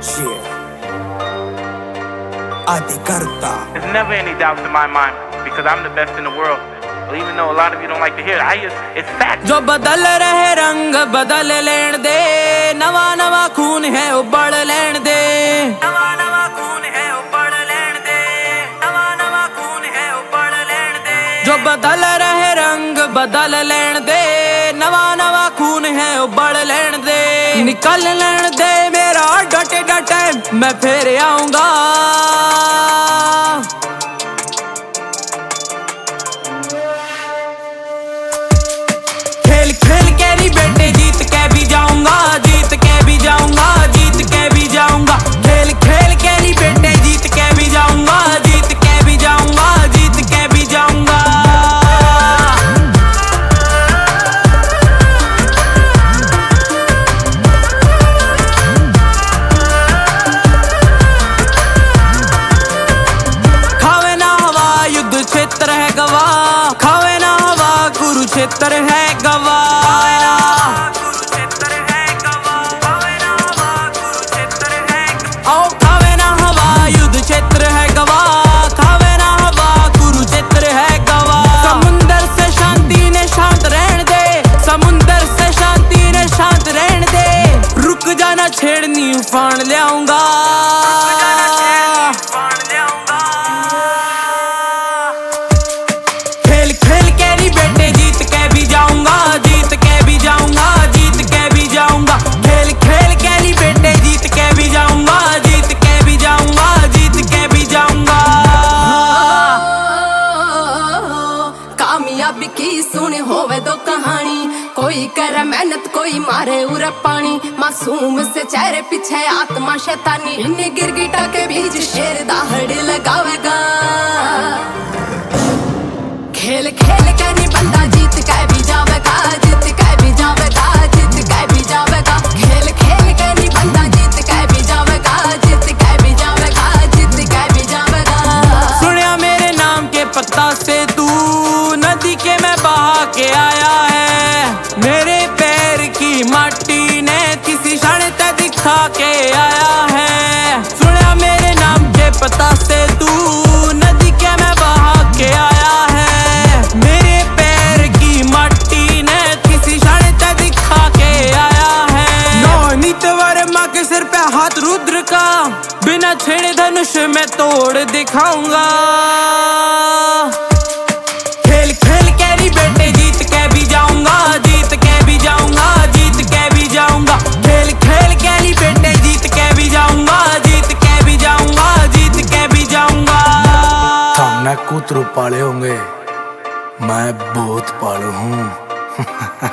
Yeah. Adikarta. There's never any doubts in my mind because I'm the best in the world. Even though a lot of you don't like to hear it, it's fact. जो बदल रहे रंग बदल लेन दे, नवा नवा खून है उबड़ लेन दे, नवा नवा खून है उबड़ लेन दे, नवा नवा खून है उबड़ लेन दे। जो बदल रहे रंग बदल लेन दे, नवा नवा खून है उबड़ लेन दे। निकल लेन दे मेरा डटे डटे, मैं फिर आऊंगा। खेल के नहीं बेटे, जीत के भी जाऊंगा, जीत के भी जाऊंगा, जीत के भी जाऊंगा। खेल के नहीं बेटे, जीत के भी जाऊंगा, जीत के भी जाऊंगा, जीत के भी जाऊंगा। खावे ना हवा युद्ध क्षेत्र है गवाह, खावे ना हवा कुरुक्षेत्र है गवाह। छेड़नी उफान लियाऊंगा, खेल के नहीं बेटे, जीत के भी जाऊंगा, जीत के भी जाऊंगा, जीत के भी जाऊंगा। खेल के नहीं बेटे, जीत के भी जाऊंगा, जीत के भी जाऊंगा, जीत के भी जाऊंगा। कामयाबी की सुन होवे दो कहानी, कोई करे मेहनत कोई मारे उरे पानी। मासूम से चेहरे पीछे आत्मा शैतानी, इन्हें गिरगिटा के बीच शेर दाहड़ लगावेगा। खेल के नहीं बंदा जीत के भी जावेगा, जीत के भी जावेगा, जीत के भी जावेगा। खेल के नहीं बंदा जीत के भी जावेगा, जीत के भी जावेगा, जीत के भी जावेगा। सुनिया मेरे नाम के पत्ता से तू नदी के मैं बहा के आया है, मेरे पैर की माटी ने किसी क्षण तक दिखा के आया है। सुनिया मेरे नाम के पता से तू नदी के मैं बहा के आया है, मेरे पैर की माटी ने किसी क्षण तक दिखा के आया है। नवनीत वर्मा के सिर पे हाथ रुद्र का, बिना छेड़े धनुष में तोड़ दिखाऊंगा। खेल के नहीं बेटे, जीत के भी जाऊंगा, जीत के भी जाऊंगा, जीत के भी जाऊंगा। खेल के नहीं बेटे, जीत के भी जाऊंगा, जीत के भी जाऊंगा, जीत के भी जाऊंगा। हमने कुतरू पाले होंगे, मैं बहुत पालू हूँ।